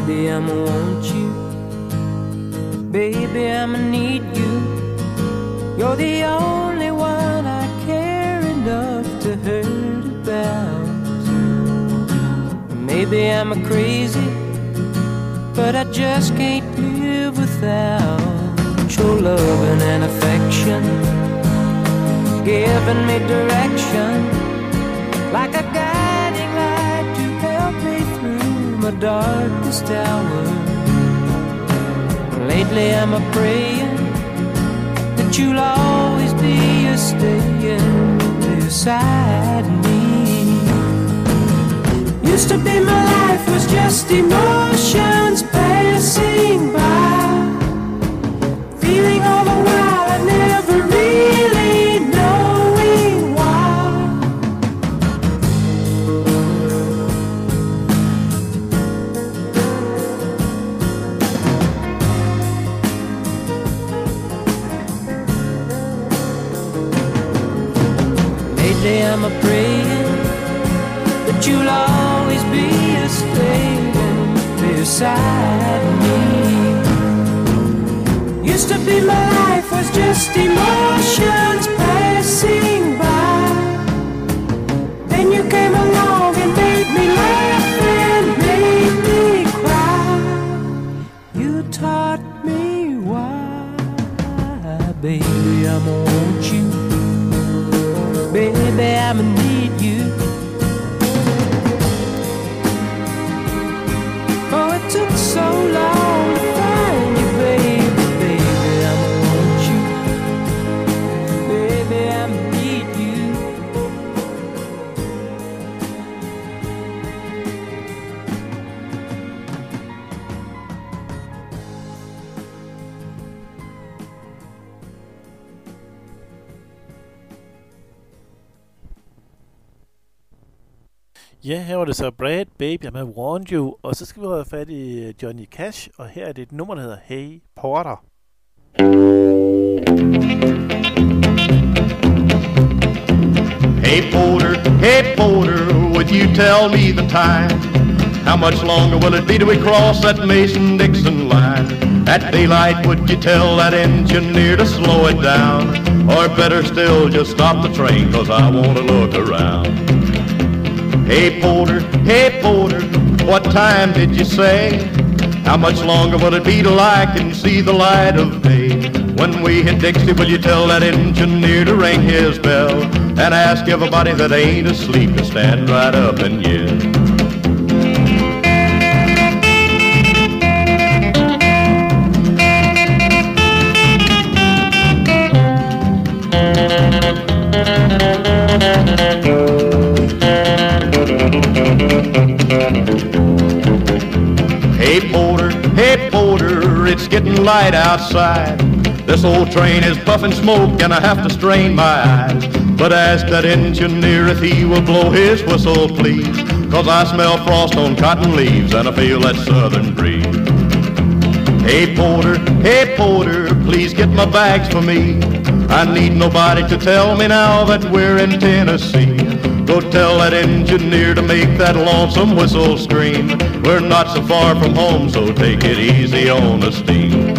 baby, I'ma want you. Baby, I'ma need you. You're the only one I care enough to hurt about. Maybe I'm a crazy, but I just can't live without your loving and affection, giving me direction, like a guiding light to help me through my darkest hour. Lately I'm a praying that you'll always be a staying beside me. Used to be my life was just emotions passing by, feeling all the while I never really knowing why. Lately I'm a praying that you'll always be a staying beside me. Used to be my life was just emotions passing by. Then you came along and made me laugh and made me cry. You taught me why. Baby, I'ma want you. Baby, I'ma need you. Oh, it took so long to find you, baby. Baby, I'ma want you. Baby, I'ma need you. Ja, her var det så Brad, Baby, I'm a Want You, og så skal vi have fat i Johnny Cash, og her er det et nummer, der hedder Hey Porter. Hey Porter, would you tell me the time? How much longer will it be till we cross that Mason-Dixon line? At daylight, would you tell that engineer to slow it down? Or better still, just stop the train, 'cause I want to look around. Hey Porter, what time did you say? How much longer will it be till I can see the light of day? When we hit Dixie, will you tell that engineer to ring his bell and ask everybody that ain't asleep to stand right up and yell? Hey Porter, it's getting light outside. This old train is puffing smoke and I have to strain my eyes. But ask that engineer if he will blow his whistle, please, 'cause I smell frost on cotton leaves and I feel that southern breeze. Hey Porter, please get my bags for me. I need nobody to tell me now that we're in Tennessee. Go tell that engineer to make that lonesome whistle scream. We're not so far from home, so take it easy on the steam.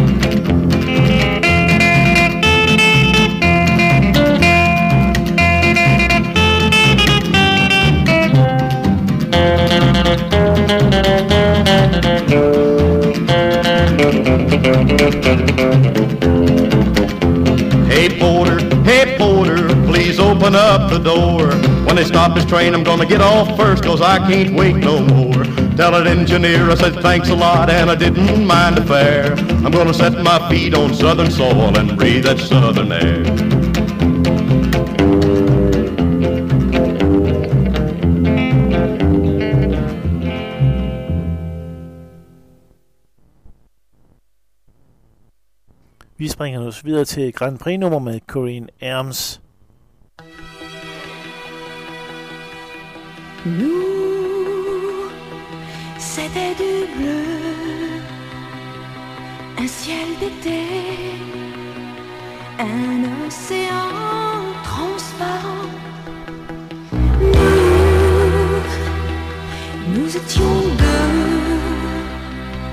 Hey Porter, please open up the door. When they stop this train, I'm gonna get off first, 'cause I can't wait no more. Tell that engineer I said thanks a lot and I didn't mind the fare. I'm gonna set my feet on southern soil and breathe that southern air. Vi springer nu videre til Grand Prix-nummer med Corinne Erms. Nous, c'était du bleu, un ciel d'été, un océan transparent. Nous étions deux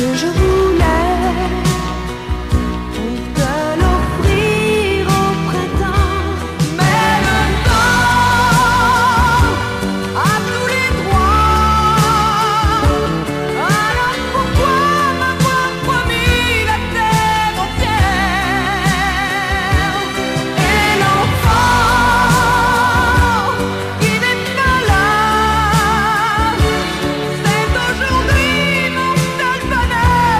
que je voulais, on te l'offrir au printemps. Mais le temps a tous les droits. Alors pourquoi m'avoir promis la terre entière? Et l'enfant qui n'est pas là, c'est aujourd'hui mon seul bonheur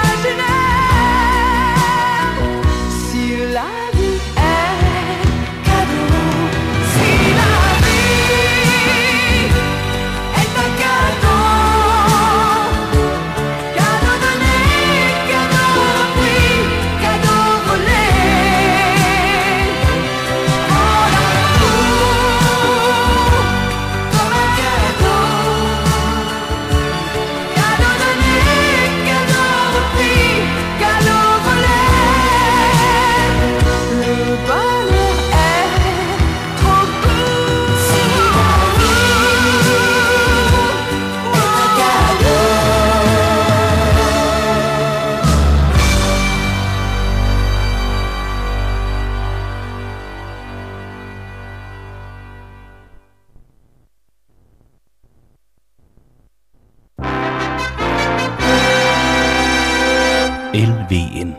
imaginaire. Si la vie est cadeau, si la vie est un cadeau, cadeau donné, cadeau repris, cadeau volé, prends l'amour comme un cadeau, cadeau donné, cadeau repris, cadeau volé. Le bonheur est trop court. Si la vie est un cadeau. LVN.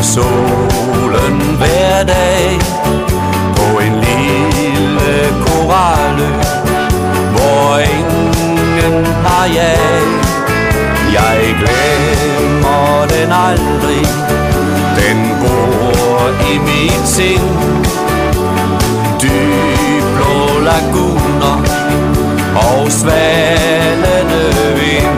skinner solen hver dag på en lille koralø, hvor ingen har jag. Jeg glemmer den aldrig, den bor i mit sind. Dyb blå laguner og svalende vind.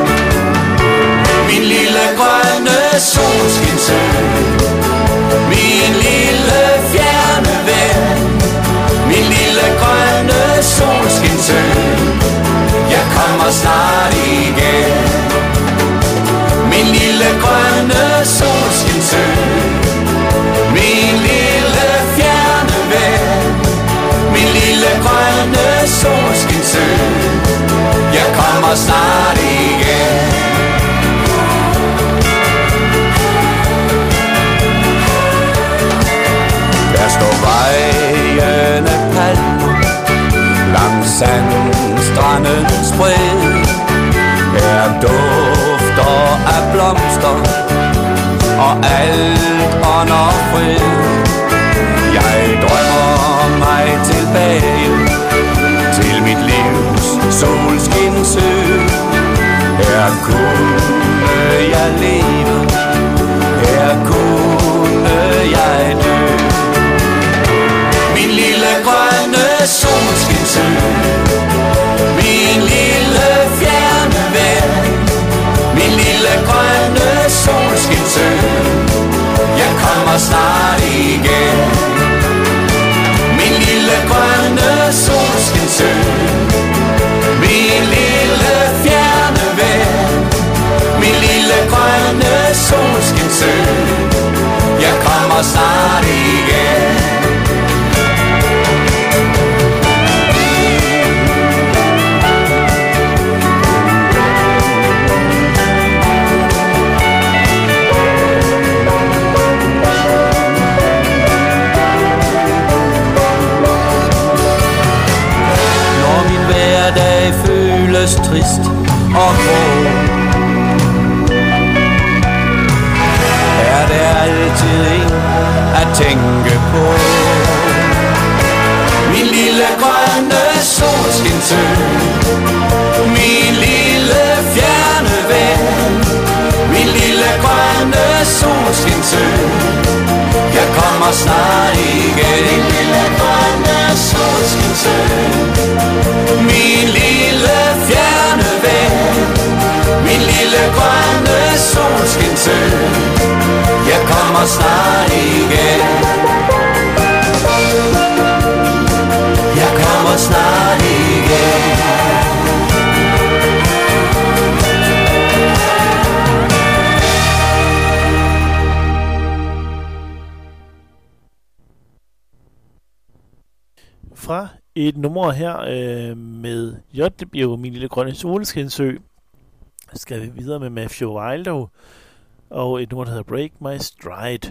Min lille grønne solskinsø, min lille fjerne ven. Min lille grønne solskinsø, jeg kommer snart igen. Min lille grønne solskinsø, min lille fjerne ven. Min lille grønne solskinsø, jeg kommer snart igen. Der står vejene palmer langs sandstrandens bred. Her dufter af blomster og alt ånder fred. Jeg drømmer mig tilbage til mit livs solskinsø. Her kunne jeg leve, her kunne jeg dø. Min lille grønne solskinsø, min lille fjerne ven. Min lille grønne solskinsø, jeg kommer snart igen. Min lille grønne solskinsø, min lille fjerne ven. Min lille grønne solskinsø, jeg kommer snart igen. Hverdag føles trist og grå, er det altid en at tænke på. Min lille grønne solskinsø, min lille fjerne ven. Min lille grønne solskinsø, jeg kommer snart igen. Min lille grønne solskinsø, min lille fjerne ven. Min lille grønne solskinsø, jeg kommer snart igen. Jeg kommer snart igen. Fra et nummer her med JW, Min Lille Grønne Solskinsø, skal vi videre med Matthew Wilder og et nummer, der hedder Break My Stride.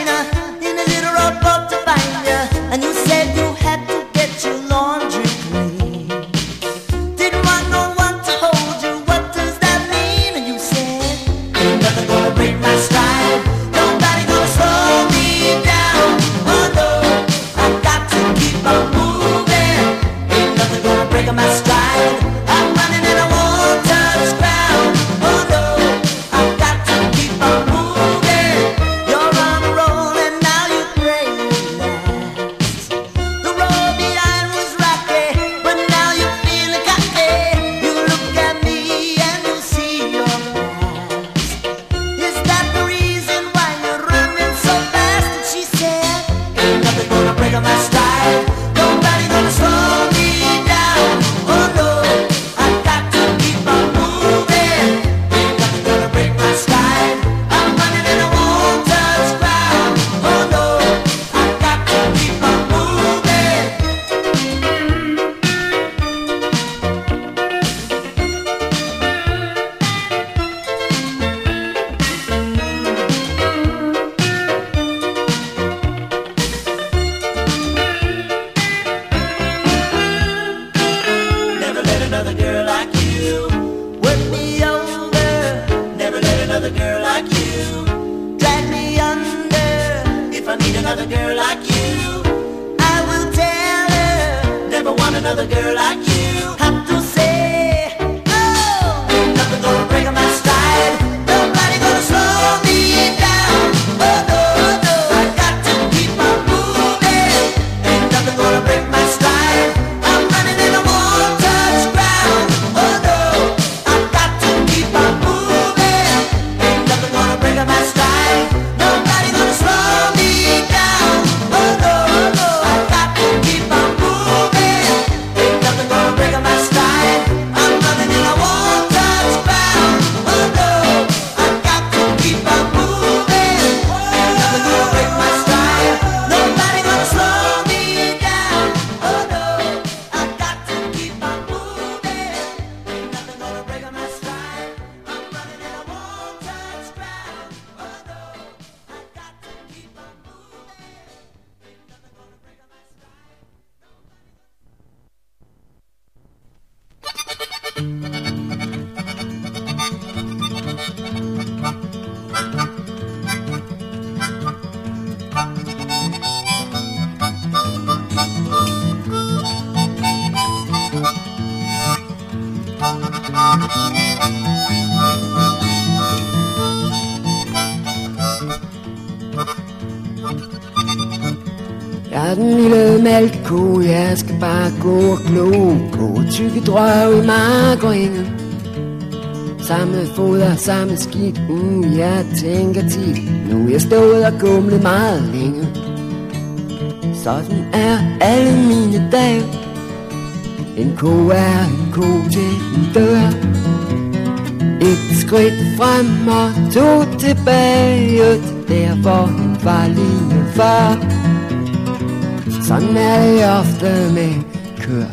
And you said you had to get your laundry clean. another girl like you. Have to say, oh, ain't nothing gonna break my stride. Nobody gonna slow me down. Oh no, no, I got to keep on moving. Ain't nothing gonna break my stride. I'm running in a won't-touch ground. Oh no, I got to keep on moving. Ain't nothing gonna break my stride. Nobody gonna slow me down. Oh no, no, I got to keep on moving. Ain't nothing gonna break my stride. I'm running in a won't-touch ground. Oh no, I got to keep on moving. Ain't nothing gonna break my stride. Nobody gonna slow me down. Oh no, I got to keep on moving. Ain't nothing gonna break my stride. I'm running in a won't-touch ground. Oh no, I got to keep on moving. Ain't nothing gonna break my stride. Jeg er den lille malkeko, jeg skal bare gå og glo på tykke drøv i mark og enge. Samme foder, samme skidt, jeg tænker tit, nu er jeg stået og gumlet meget længe. Sådan er alle mine dage. En ko er en ko til en dør. Et skridt frem og to tilbage, der hvor den var lige før. Sådan er det ofte med kør.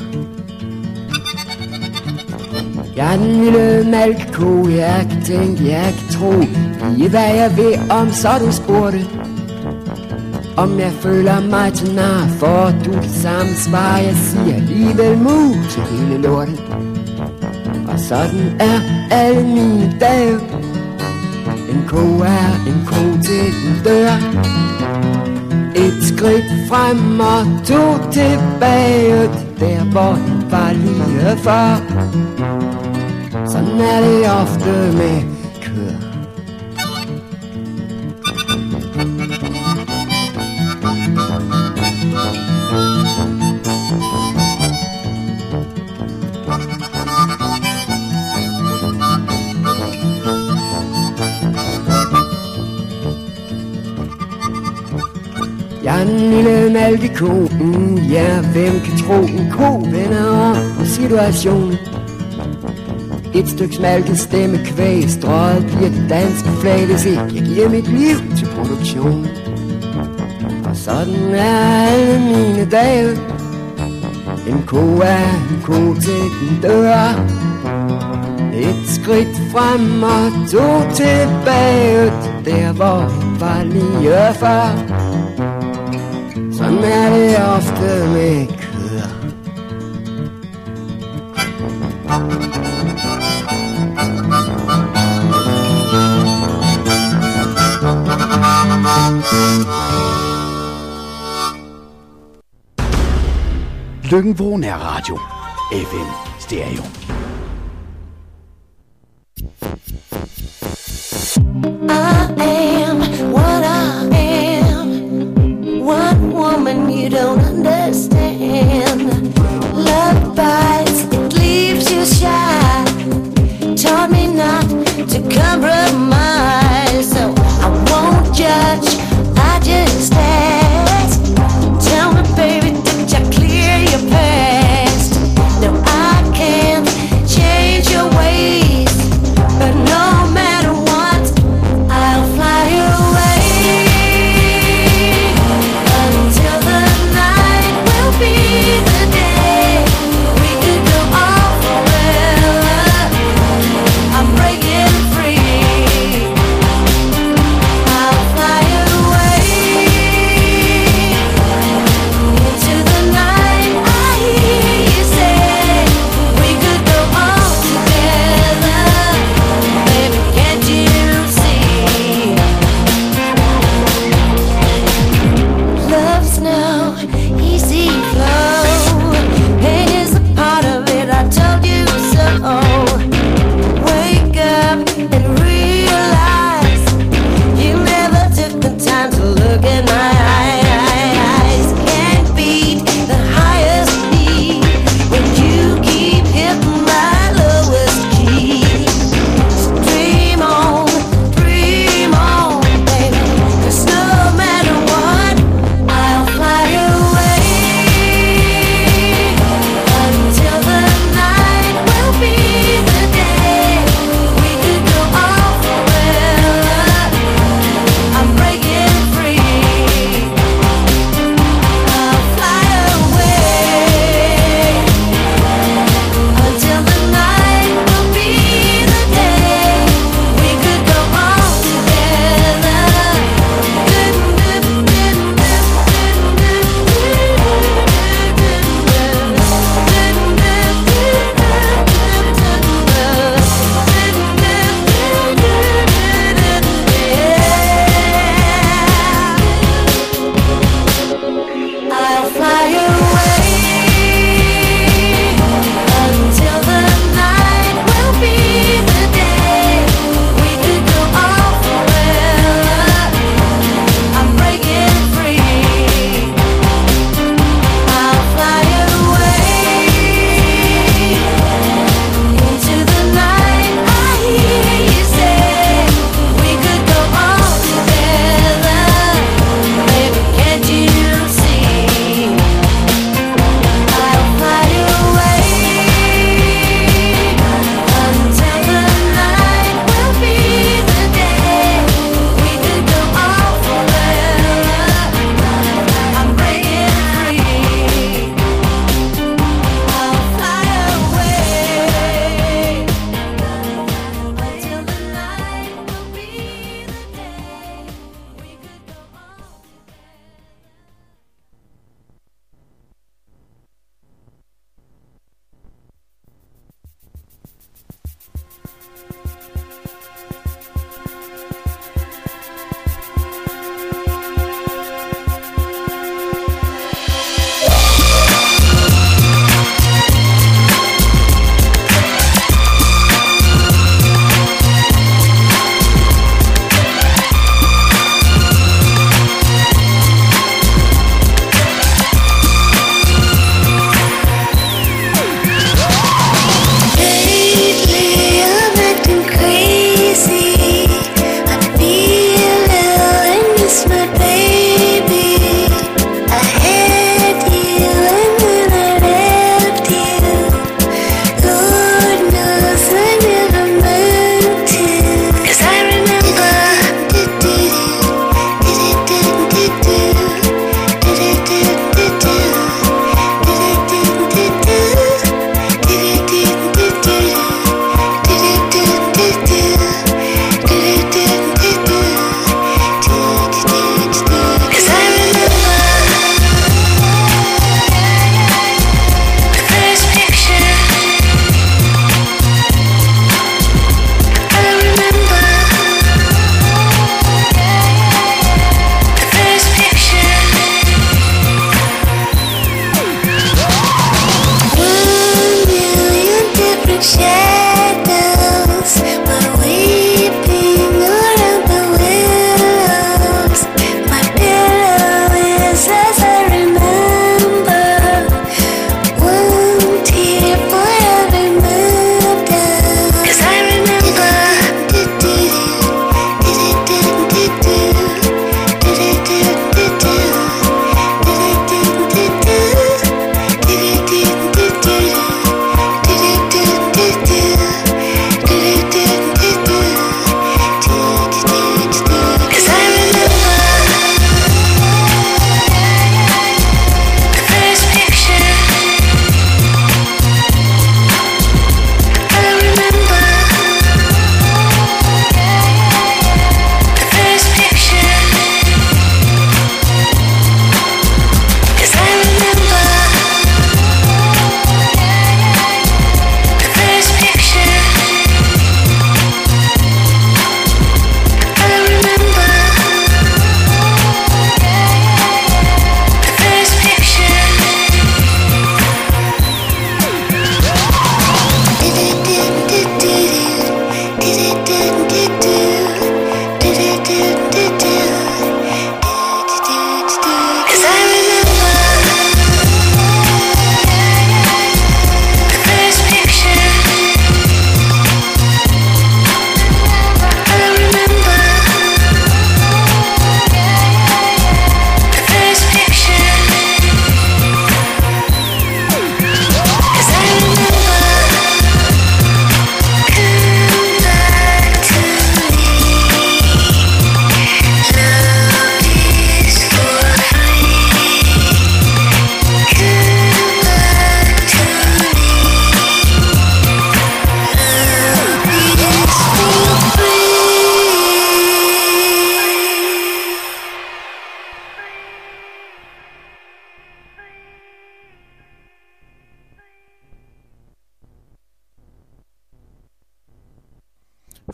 Jeg er den lille malkeko, jeg kan tænke, jeg kan tro lige hvad jeg vil, om så du spurgte. Om jeg føler mig til nar, for du det samme svar, jeg siger alligevel mu til hele lortet. Og sådan er alle mine dage. En ko er en ko til den dør. Et skridt frem og to tilbage, der hvor den var lige før. Sådan er det ofte med kør. Jeg er en lille malkeko, ja, hvem kan tro en ko vender om på situationen. Et stykke smalket stemmekvæg, strøget bliver det danske flag, hvis ikke jeg giver mit liv til produktion. Og sådan er alle mine dage. En ko er en ko til den dør. Et skridt frem og to tilbage, der hvor den var lige før. Sådan er det ofte med køer. Løkken-Vrå Nærradio. FM Stereo. I am what I am. One woman you don't understand. Love bites, it leaves you shy. Taught me not to compromise. So I won't judge, I just ask. Tell me baby, did you clear your past? No, I can't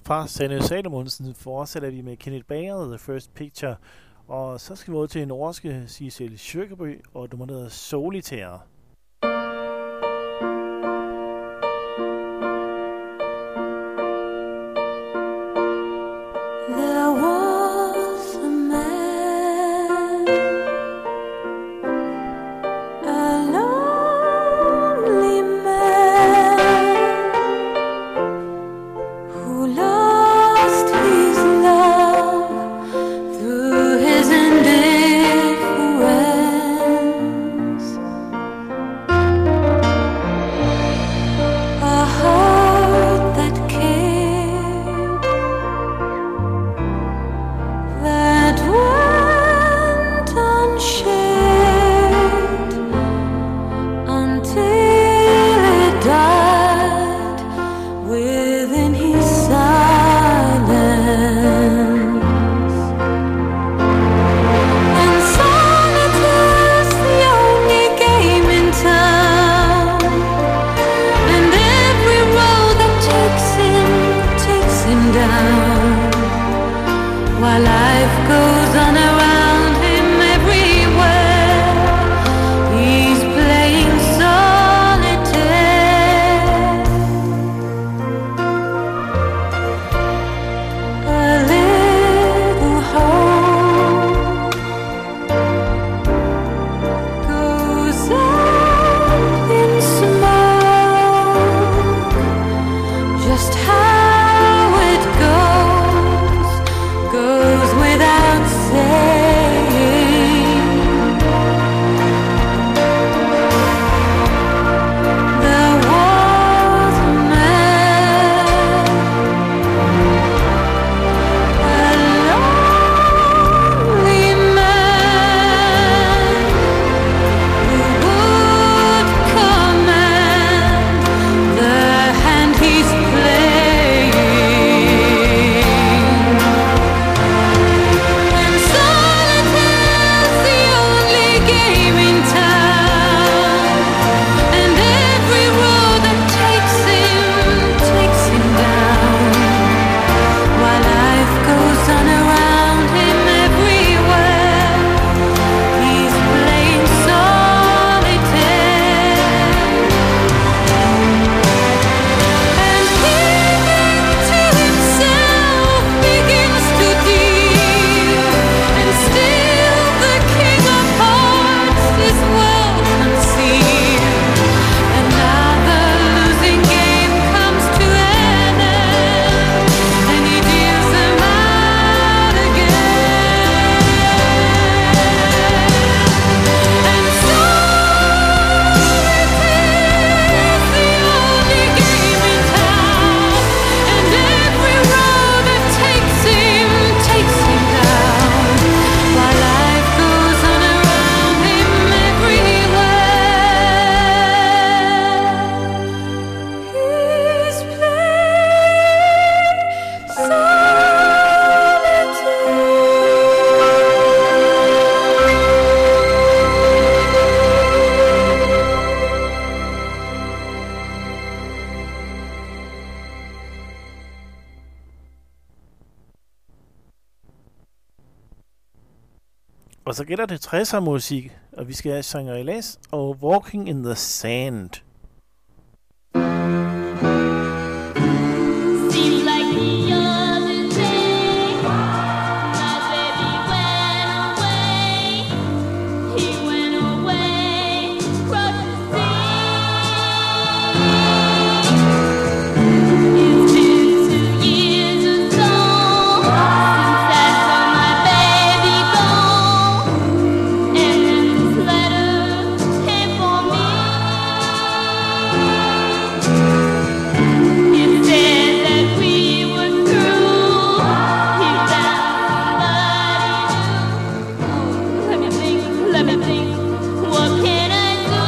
fra Sanne Salomonsen fortsætter vi med Kenneth Bager, The First Picture. Og så skal vi over til en norske Sissel Kyrkjebø, og du må hedder Solitaire. There was a man, a lonely man, who lost his love through his indifference. A heart that cared, that went unshared until it died within his silence. And solitude's the only game in town, and every road that takes him down. While life goes on around him everywhere, he's playing solitaire. A little hope goes up in smoke. Just how it goes without saying. There was a man, a lonely man, who would command the hand he's playing. And solitaire's the only game in town, and every road that takes him down. While life goes on around him everywhere, he's playing solitaire. And keeping to himself begins to deal, and still the king of hearts is well concealed. Another losing game comes to an end, and he deals them out again. And solitaire's the only game in town, and every road that takes him down. While life goes on around him everywhere, he's playing Og så gælder det 60'er musik, og vi skal have Shangri-Las og Walking in the Sand. Seems like the other day, my baby went away. He went away, crossed the sea. It's been 2 years or so since I saw my baby go, and this letter came for me. It said that we were through. He found somebody new. Let me think. What can I do?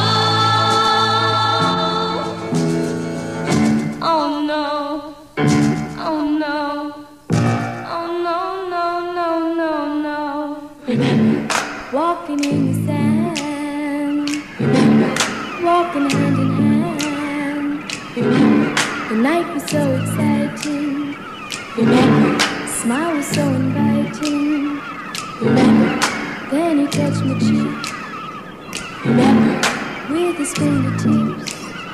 Oh no. Oh no. Oh no, no, no, no, no. Remember, walking in the sand. Remember, walking hand in hand. Remember, the night was so exciting. Remember, smile was so inviting. Remember, then he touched my cheek. Remember, with his fingertips,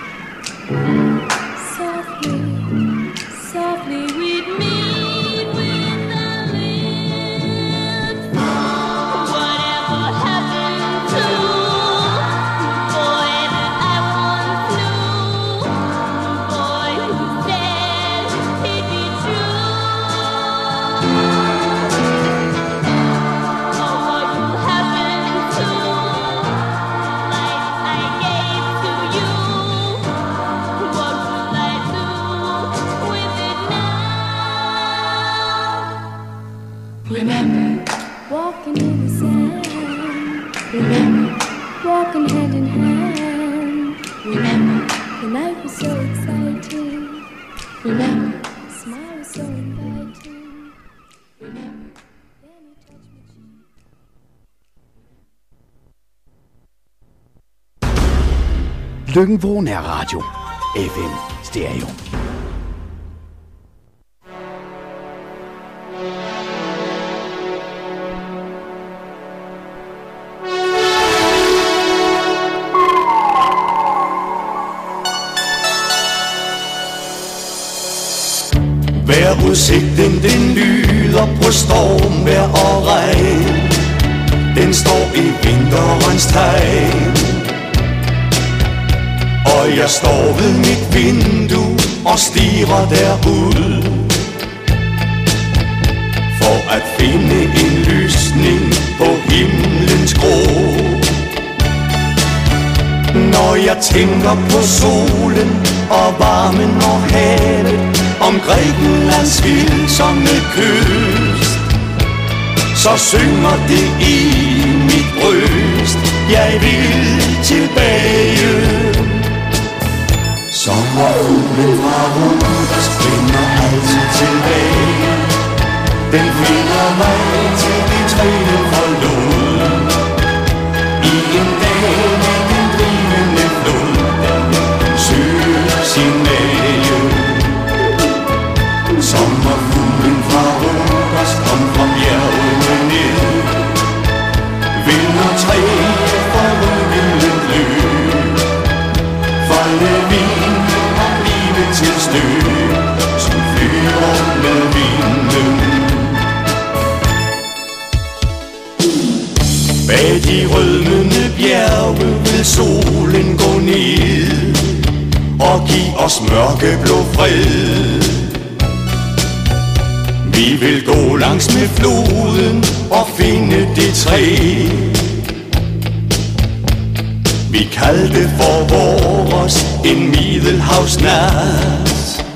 softly, softly we'd meet with the lips. Whatever happened to boy that I once knew, boy who said he'd be true? Oh, what will happen to life I gave to you? What will I do with it now? Remember, walking in the sand. Remember, walking hand in hand. Remember, the night was so exciting. Remember, smile was so inviting. Remember, then he touched my cheek. Lyngvå Nærradio. FM Stereo. Vejrudsigten den lyder på stormvejr og regn. Den står i vinterens tegn. Og jeg står ved mit vindue og stirrer derud for at finde en lysning på himlens grå. Når jeg tænker på solen og varmen og havet, om Grækenlands vildsomme kyst, så synger det i mit bryst. Jeg vil tilbage. Sommerfuglen fra Ruders finder altid tilbage. Den finder mig til de træne forlod. I en dag med den drivende flod, den søger sin næge. Sommerfuglen fra Ruders kom fra bjergene ned. Vind og træ fra rødvildet løb. Folde vind og livet til støv, som flyver med vinden. Bag de rødmende bjerge vil solen gå ned og give os mørkeblå fred. Vi vil gå langs med floden og finde det træ vi kaldte for vores en middelhavsnat.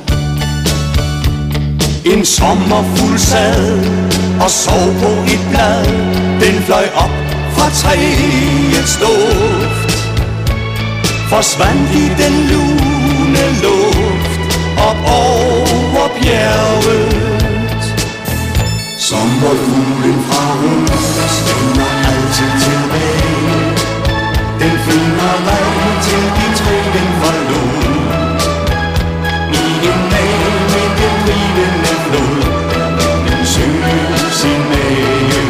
En sommerfugl sad og sov på et blad. Den fløj op fra træets duft, forsvandt i den lune luft op over bjerget. Sommerfuglen fra Ruders vender altid tilbage. Den finder vej til de træ, den forlod. I en dag med den drivende flod, den søger sin mage.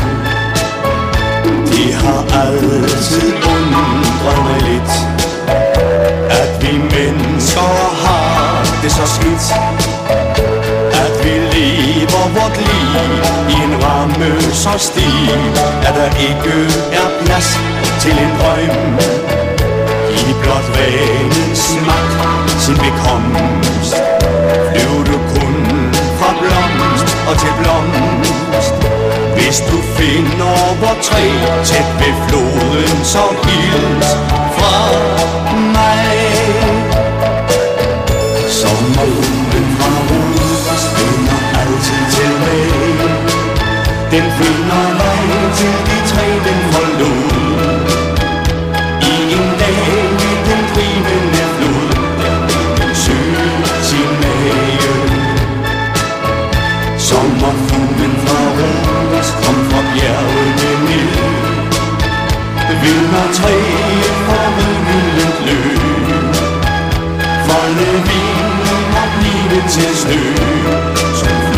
Det har altid undret mig lidt, at vi mennesker har det så skidt. At vi lever vort liv i en ramme så stiv, at der ikke er plads til en drøm. I blot vanens magt sin bekomst, flyv du kun fra blomst og til blomst. Hvis du finder vort træ tæt ved floden, så hils fra mig. Sommerfuglen fra Ruders vender altid tilbage. Den finder vej til de træ, den forlod. I en dag med den drivende flod, den søger sin mage. Sommerfuglen fra Ruders kom fra bjergene ned. Vind og træet fra rødvildet løb. Folde vind og blive til snø, som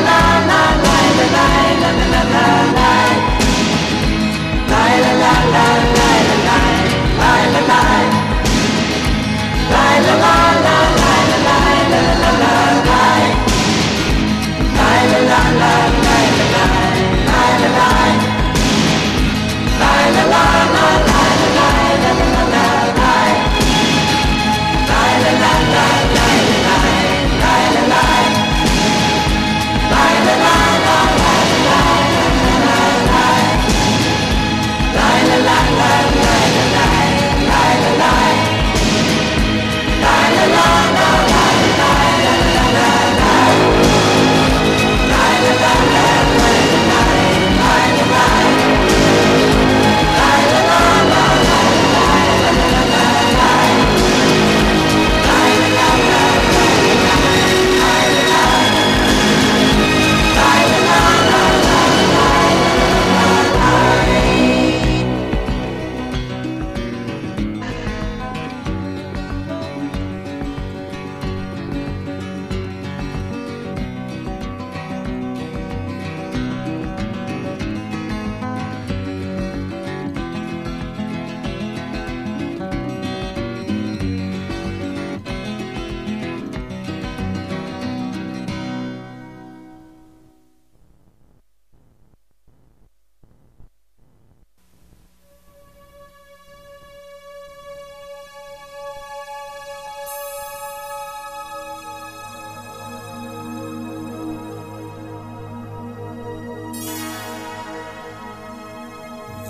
la la la la la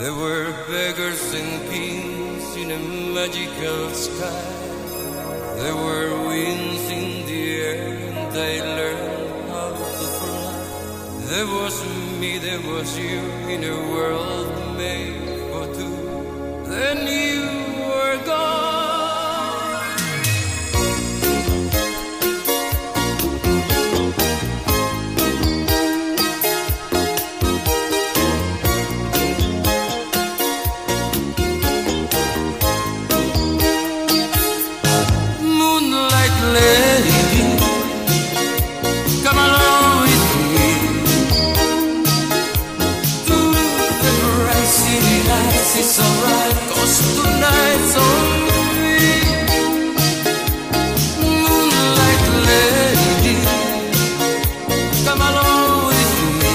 There were beggars and kings in a magical sky. There were winds in the air and they learned how to fly. There was me, there was you in a world made for two. Then you were gone. Lady, come along with me to the bright city lights. It's alright, 'cause tonight's on me. Moonlight lady, come along with me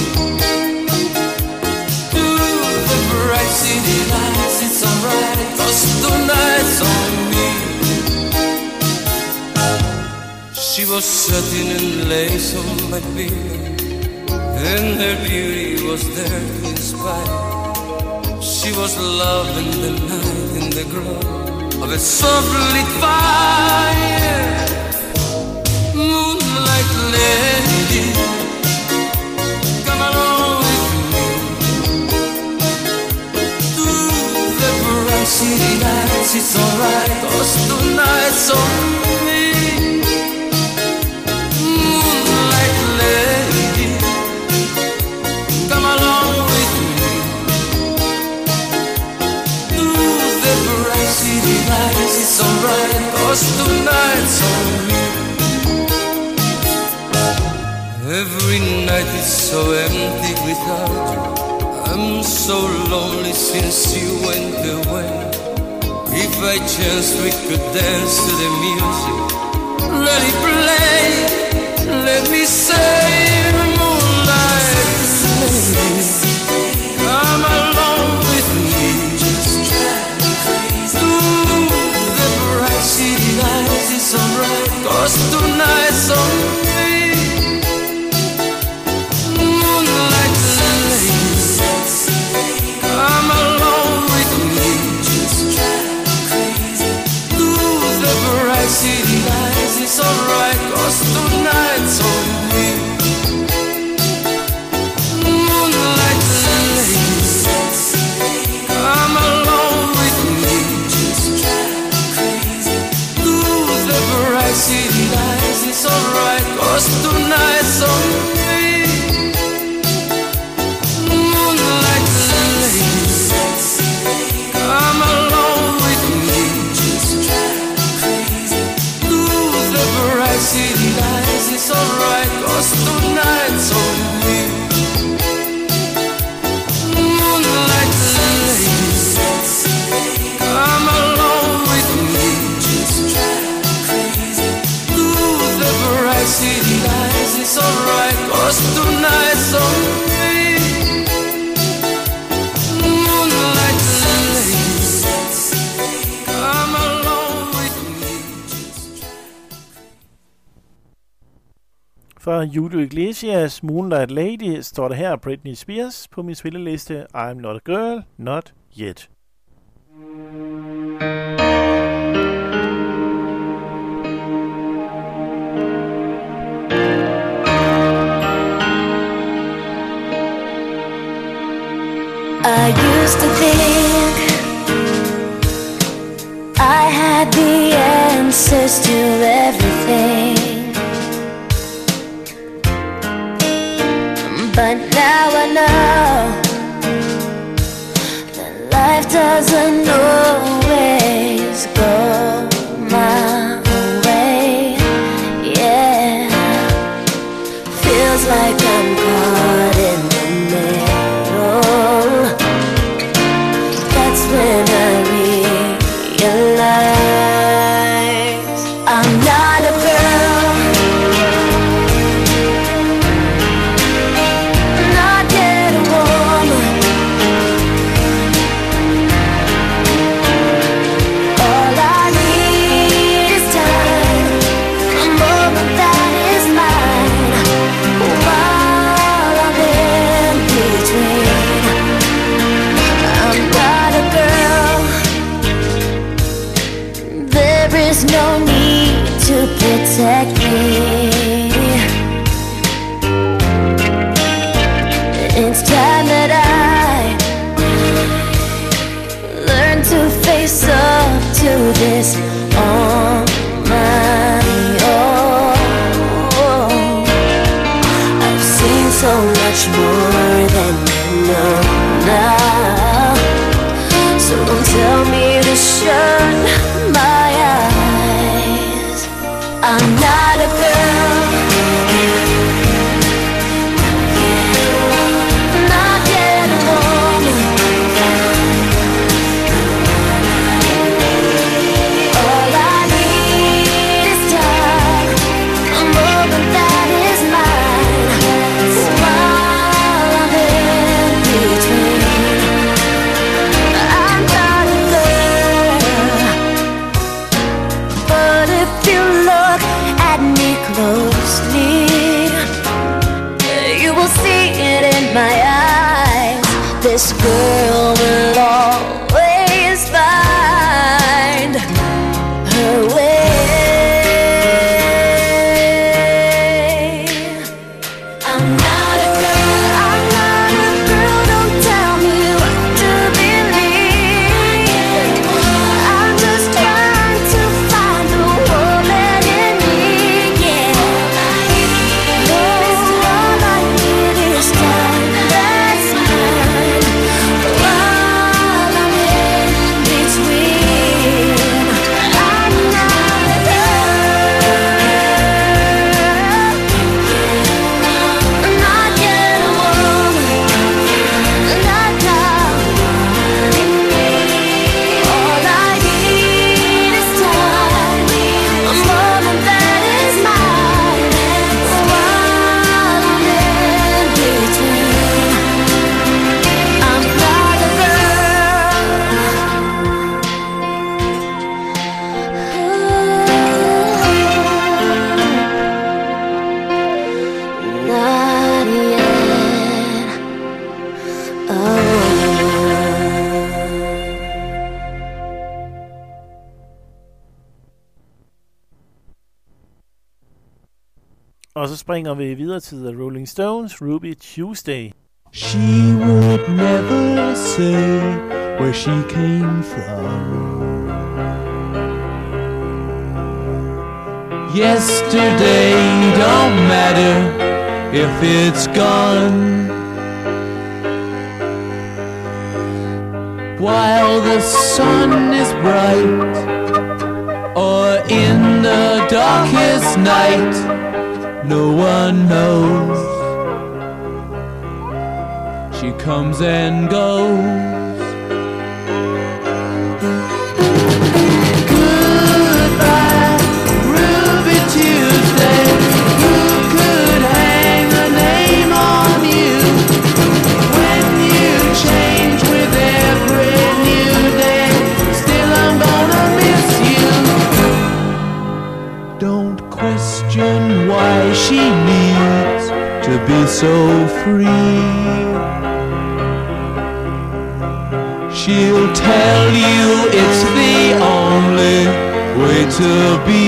to the bright city lights. It's alright, 'cause tonight's on me. She was satin and lace on my beard, and her beauty was there to inspire. She was love in the night, in the glow of a softly lit fire. Moonlight lady, come along with me to the bright city lights. It's alright, 'cause tonight's on me. Lady, come along with me to the bright city lights. It's alright, 'cause tonight's on me. Every night is so empty without you. I'm so lonely since you went away. If by chance we could dance to the music, let it play. Let me say, moonlight lady, come along with me to the bright city lights. It's alright, 'cause tonight's on me. Moonlight lady, come along with me to the bright city lights. It's alright, 'cause tonight's on me. Moonlight lady, come along with me to the bright city lights. It's alright, 'cause tonight's on me. Moonlight lady, come along with me to the bright city lights. It's alright, 'cause tonight's on me. Moonlight lady, come along with me to the bright city lights. It's alright, 'cause tonight's on me. Moonlight lady, come along with me. Fra Julio Iglesias Moonlight Lady står der her Britney Spears på min spilleliste I'm Not a Girl, Not Yet. I used to think I had the answers to everything, but now I know that life doesn't always go my way. Yeah, feels like I'm caught in the middle. That's when I realize I'm not a girl, not yet a woman. there's no need to protect me. It's time that I learn to face up to this on my own. I've seen so much more than you know now, so don't tell me to shut my eyes. I'm not a girl, not yet a woman. All I need is time, a moment that is mine. While I'm in between, I'm not a girl. But if you look at me closely, you will see it in my eyes. This girl will always find her way. I'm not a girl, I'm not a girl, don't tell me what to believe. I'm just trying to find the woman in me, yeah. All I need is time, that's mine. While I'm in between, I'm not a girl, not yet a woman, not now. All I need is time, a moment that is mine. While I'm in between, I'm not a girl, not yet. Og så springer vi videre til The Rolling Stones, Ruby Tuesday. She would never say where she came from. Yesterday don't matter if it's gone. While the sun is bright, or in the darkest night, no one knows. She comes and goes. Goodbye, Ruby Tuesday. Who could hang a name on you when you change with every new day? Still, I'm gonna miss you. Don't question why she needs to be so free. She'll tell you it's the only way to be.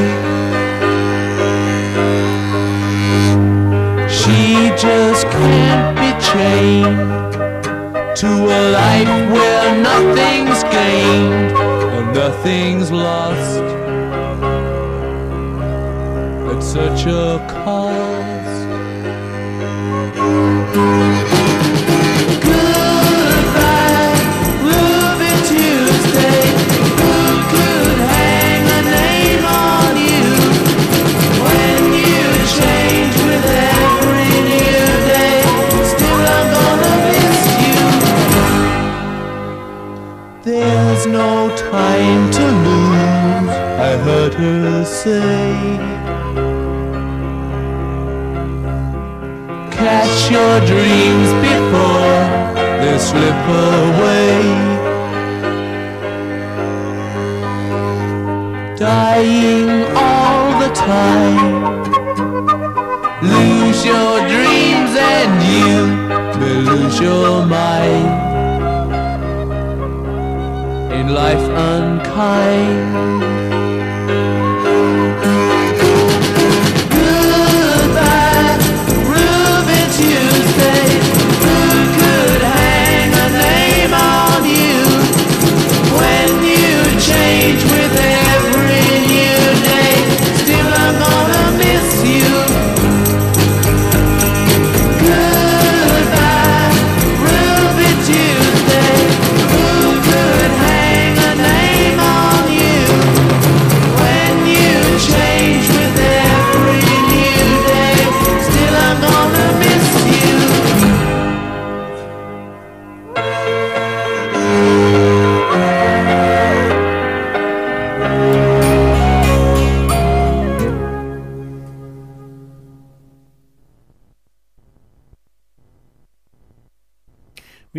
She just can't be chained to a life where nothing's gained and nothing's lost at such a cost. Goodbye, Ruby Tuesday. Who could hang a name on you when you change with every new day? Still, I'm gonna miss you. There's no time to lose, I heard her say. Catch your dreams before they slip away. Dying all the time. Lose your dreams and you may lose your mind. Ain't life unkind?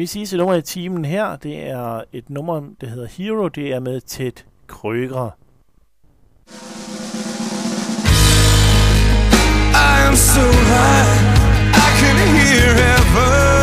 Vi sidste nummer i timen her, det er et nummer, der hedder Hero. Det er med Ted Krøger. I am so high, I can hear heaven.